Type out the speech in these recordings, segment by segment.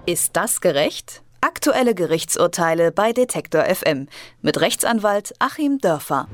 Ist das gerecht? Aktuelle Gerichtsurteile bei Detektor FM mit Rechtsanwalt Achim Dörfer.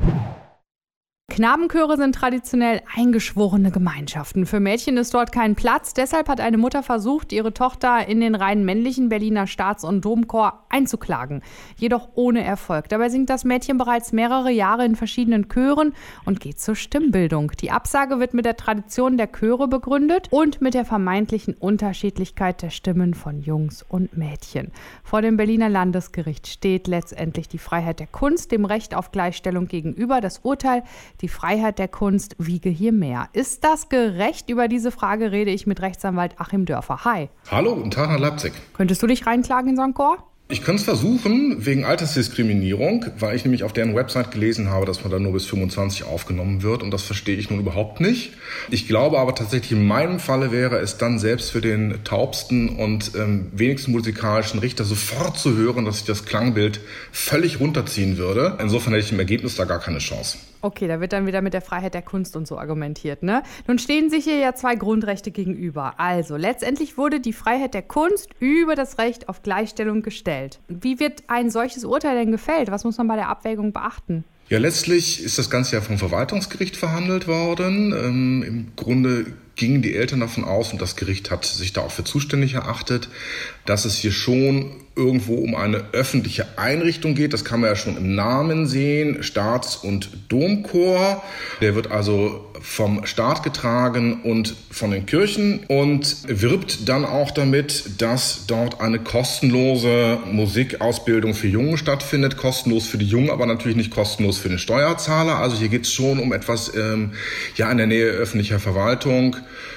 Knabenchöre sind traditionell eingeschworene Gemeinschaften. Für Mädchen ist dort kein Platz. Deshalb hat eine Mutter versucht, ihre Tochter in den rein männlichen Berliner Staats- und Domchor einzuklagen. Jedoch ohne Erfolg. Dabei singt das Mädchen bereits mehrere Jahre in verschiedenen Chören und geht zur Stimmbildung. Die Absage wird mit der Tradition der Chöre begründet und mit der vermeintlichen Unterschiedlichkeit der Stimmen von Jungs und Mädchen. Vor dem Berliner Landesgericht steht letztendlich die Freiheit der Kunst dem Recht auf Gleichstellung gegenüber. Das Urteil: Die Freiheit der Kunst wiege hier mehr. Ist das gerecht? Über diese Frage rede ich mit Rechtsanwalt Achim Dörfer. Hi. Hallo, guten Tag nach Leipzig. Könntest du dich reinklagen in so einen Chor? Ich könnte es versuchen, wegen Altersdiskriminierung, weil ich nämlich auf deren Website gelesen habe, dass man da nur bis 25 aufgenommen wird, und das verstehe ich nun überhaupt nicht. Ich glaube aber tatsächlich, in meinem Falle wäre es dann selbst für den taubsten und wenigsten musikalischen Richter sofort zu hören, dass ich das Klangbild völlig runterziehen würde. Insofern hätte ich im Ergebnis da gar keine Chance. Okay, da wird dann wieder mit der Freiheit der Kunst und so argumentiert, ne? Nun stehen sich hier ja zwei Grundrechte gegenüber. Also, letztendlich wurde die Freiheit der Kunst über das Recht auf Gleichstellung gestellt. Wie wird ein solches Urteil denn gefällt? Was muss man bei der Abwägung beachten? Ja, letztlich ist das Ganze ja vom Verwaltungsgericht verhandelt worden. Im Grunde gingen die Eltern davon aus, und das Gericht hat sich da auch für zuständig erachtet, dass es hier schon irgendwo um eine öffentliche Einrichtung geht. Das kann man ja schon im Namen sehen, Staats- und Domchor. Der wird also vom Staat getragen und von den Kirchen und wirbt dann auch damit, dass dort eine kostenlose Musikausbildung für Jungen stattfindet. Kostenlos für die Jungen, aber natürlich nicht kostenlos für den Steuerzahler. Also hier geht es schon um etwas in der Nähe öffentlicher Verwaltung.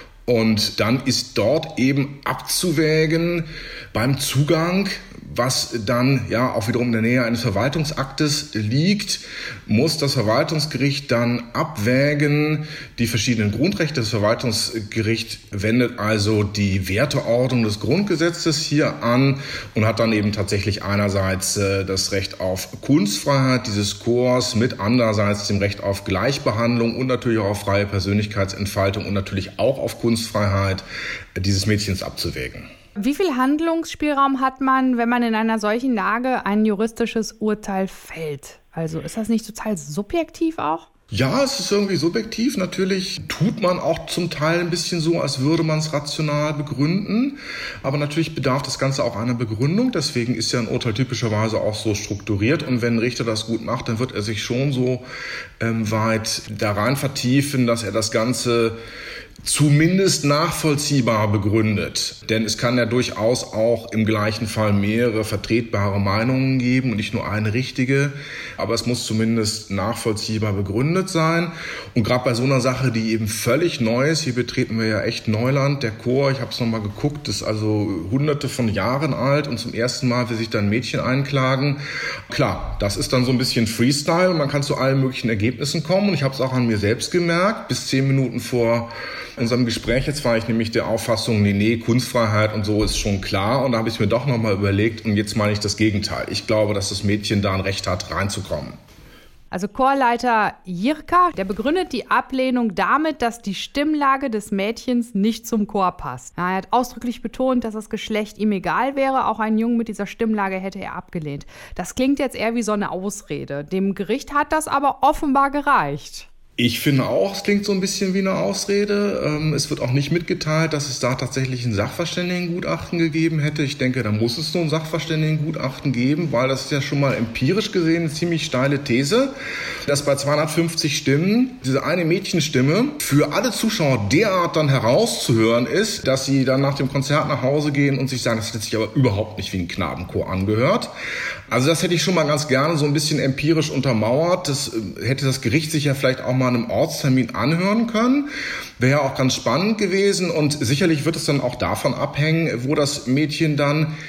Und dann ist dort eben abzuwägen beim Zugang, was dann ja auch wiederum in der Nähe eines Verwaltungsaktes liegt, muss das Verwaltungsgericht dann abwägen die verschiedenen Grundrechte. Das Verwaltungsgericht wendet also die Werteordnung des Grundgesetzes hier an und hat dann eben tatsächlich einerseits das Recht auf Kunstfreiheit dieses Chors mit andererseits dem Recht auf Gleichbehandlung und natürlich auch auf freie Persönlichkeitsentfaltung und natürlich auch auf Kunstfreiheit dieses Mädchens abzuwägen. Wie viel Handlungsspielraum hat man, wenn man in einer solchen Lage ein juristisches Urteil fällt? Also ist das nicht total subjektiv auch? Ja, es ist irgendwie subjektiv. Natürlich tut man auch zum Teil ein bisschen so, als würde man es rational begründen. Aber natürlich bedarf das Ganze auch einer Begründung. Deswegen ist ja ein Urteil typischerweise auch so strukturiert. Und wenn ein Richter das gut macht, dann wird er sich schon so weit da rein vertiefen, dass er das Ganze zumindest nachvollziehbar begründet. Denn es kann ja durchaus auch im gleichen Fall mehrere vertretbare Meinungen geben und nicht nur eine richtige. Aber es muss zumindest nachvollziehbar begründet sein. Und gerade bei so einer Sache, die eben völlig neu ist, hier betreten wir ja echt Neuland. Der Chor, ich habe es nochmal geguckt, ist also hunderte von Jahren alt und zum ersten Mal will sich da ein Mädchen einklagen. Klar, das ist dann so ein bisschen Freestyle und man kann zu allen möglichen Ergebnissen kommen. Und ich habe es auch an mir selbst gemerkt, bis 10 Minuten vor unserem Gespräch jetzt war ich nämlich der Auffassung, nee, Kunstfreiheit und so ist schon klar. Und da habe ich mir doch nochmal überlegt und jetzt meine ich das Gegenteil. Ich glaube, dass das Mädchen da ein Recht hat, reinzukommen. Also Chorleiter Jirka, der begründet die Ablehnung damit, dass die Stimmlage des Mädchens nicht zum Chor passt. Er hat ausdrücklich betont, dass das Geschlecht ihm egal wäre. Auch einen Jungen mit dieser Stimmlage hätte er abgelehnt. Das klingt jetzt eher wie so eine Ausrede. Dem Gericht hat das aber offenbar gereicht. Ich finde auch, es klingt so ein bisschen wie eine Ausrede. Es wird auch nicht mitgeteilt, dass es da tatsächlich ein Sachverständigengutachten gegeben hätte. Ich denke, da muss es so ein Sachverständigengutachten geben, weil das ist ja schon mal empirisch gesehen eine ziemlich steile These, dass bei 250 Stimmen diese eine Mädchenstimme für alle Zuschauer derart dann herauszuhören ist, dass sie dann nach dem Konzert nach Hause gehen und sich sagen, das hat sich aber überhaupt nicht wie ein Knabenchor angehört. Also das hätte ich schon mal ganz gerne so ein bisschen empirisch untermauert. Das hätte das Gericht sich ja vielleicht auch mal an einem Ortstermin anhören können. Wäre ja auch ganz spannend gewesen und sicherlich wird es dann auch davon abhängen, wo das Mädchen dann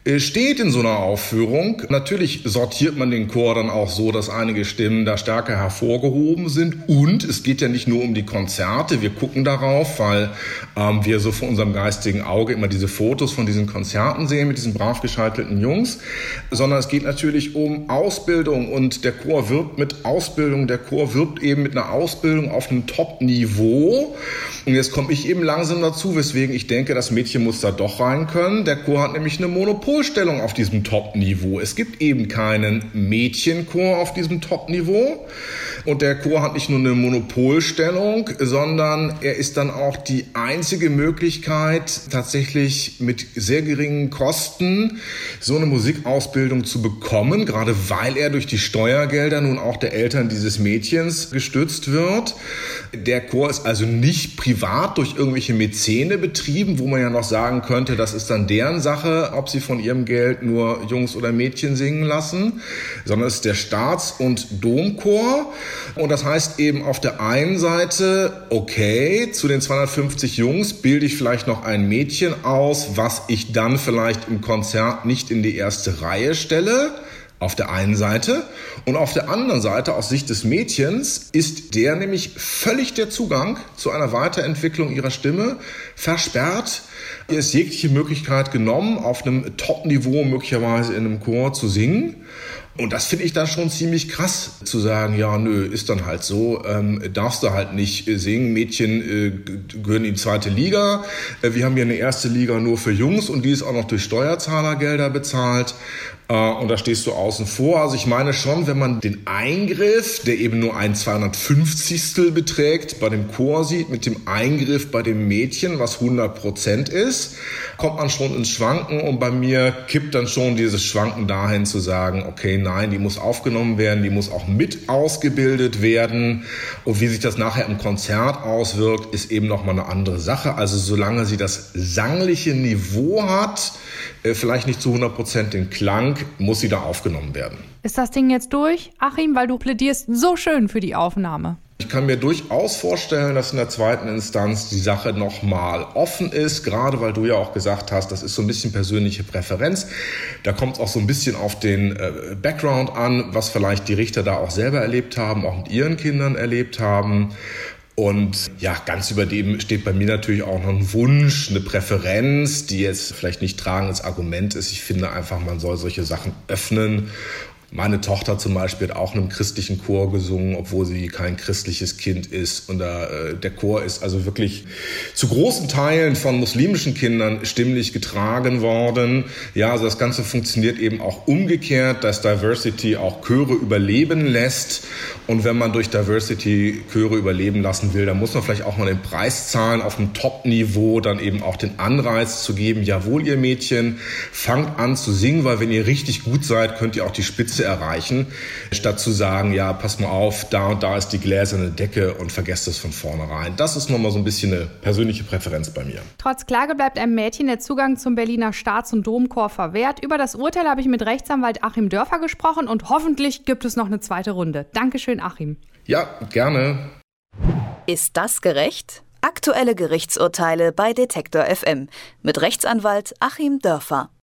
steht in so einer Aufführung. Natürlich sortiert man den Chor dann auch so, dass einige Stimmen da stärker hervorgehoben sind. Und es geht ja nicht nur um die Konzerte. Wir gucken darauf, weil wir so vor unserem geistigen Auge immer diese Fotos von diesen Konzerten sehen mit diesen brav gescheitelten Jungs. Sondern es geht natürlich um Ausbildung. Und der Chor wirbt mit Ausbildung. Der Chor wirbt eben mit einer Ausbildung auf einem Top-Niveau. Und jetzt komme ich eben langsam dazu, weswegen ich denke, das Mädchen muss da doch rein können. Der Chor hat nämlich eine Monopolstellung auf diesem Top-Niveau. Es gibt eben keinen Mädchenchor auf diesem Top-Niveau. Und der Chor hat nicht nur eine Monopolstellung, sondern er ist dann auch die einzige Möglichkeit, tatsächlich mit sehr geringen Kosten so eine Musikausbildung zu bekommen, gerade weil er durch die Steuergelder nun auch der Eltern dieses Mädchens gestützt wird. Der Chor ist also nicht privat durch irgendwelche Mäzene betrieben, wo man ja noch sagen könnte, das ist dann deren Sache, ob sie von ihrem Geld nur Jungs oder Mädchen singen lassen, sondern es ist der Staats- und Domchor. Und das heißt eben auf der einen Seite, okay, zu den 250 Jungs bilde ich vielleicht noch ein Mädchen aus, was ich dann vielleicht im Konzert nicht in die erste Reihe stelle. Auf der einen Seite. Und auf der anderen Seite, aus Sicht des Mädchens, ist der nämlich völlig der Zugang zu einer Weiterentwicklung ihrer Stimme versperrt. Ihr ist jegliche Möglichkeit genommen, auf einem Top-Niveau möglicherweise in einem Chor zu singen. Und das finde ich dann schon ziemlich krass, zu sagen, ja, nö, ist dann halt so, darfst du halt nicht singen. Mädchen gehören in die zweite Liga. Wir haben hier eine erste Liga nur für Jungs und die ist auch noch durch Steuerzahlergelder bezahlt. Und da stehst du außen vor. Also ich meine schon, wenn man den Eingriff, der eben nur ein 250stel beträgt, bei dem Chor sieht, mit dem Eingriff bei dem Mädchen, was 100% ist, kommt man schon ins Schwanken. Und bei mir kippt dann schon dieses Schwanken dahin zu sagen, okay, nein, die muss aufgenommen werden, die muss auch mit ausgebildet werden. Und wie sich das nachher im Konzert auswirkt, ist eben nochmal eine andere Sache. Also solange sie das sangliche Niveau hat, vielleicht nicht zu 100% den Klang, muss sie da aufgenommen werden. Ist das Ding jetzt durch, Achim, weil du plädierst so schön für die Aufnahme? Ich kann mir durchaus vorstellen, dass in der zweiten Instanz die Sache nochmal offen ist, gerade weil du ja auch gesagt hast, das ist so ein bisschen persönliche Präferenz. Da kommt es auch so ein bisschen auf den Background an, was vielleicht die Richter da auch selber erlebt haben, auch mit ihren Kindern erlebt haben. Und ja, ganz über dem steht bei mir natürlich auch noch ein Wunsch, eine Präferenz, die jetzt vielleicht nicht tragendes Argument ist. Ich finde einfach, man soll solche Sachen öffnen. Meine Tochter zum Beispiel hat auch in einem christlichen Chor gesungen, obwohl sie kein christliches Kind ist. Und der Chor ist also wirklich zu großen Teilen von muslimischen Kindern stimmlich getragen worden. Ja, also das Ganze funktioniert eben auch umgekehrt, dass Diversity auch Chöre überleben lässt. Und wenn man durch Diversity Chöre überleben lassen will, dann muss man vielleicht auch mal den Preis zahlen, auf dem Top-Niveau dann eben auch den Anreiz zu geben, jawohl, ihr Mädchen, fangt an zu singen, weil wenn ihr richtig gut seid, könnt ihr auch die Spitze erreichen, statt zu sagen, ja, pass mal auf, da und da ist die gläserne Decke und vergesst es von vornherein. Das ist nochmal so ein bisschen eine persönliche Präferenz bei mir. Trotz Klage bleibt einem Mädchen der Zugang zum Berliner Staats- und Domchor verwehrt. Über das Urteil habe ich mit Rechtsanwalt Achim Dörfer gesprochen und hoffentlich gibt es noch eine zweite Runde. Dankeschön, Achim. Ja, gerne. Ist das gerecht? Aktuelle Gerichtsurteile bei Detektor FM mit Rechtsanwalt Achim Dörfer.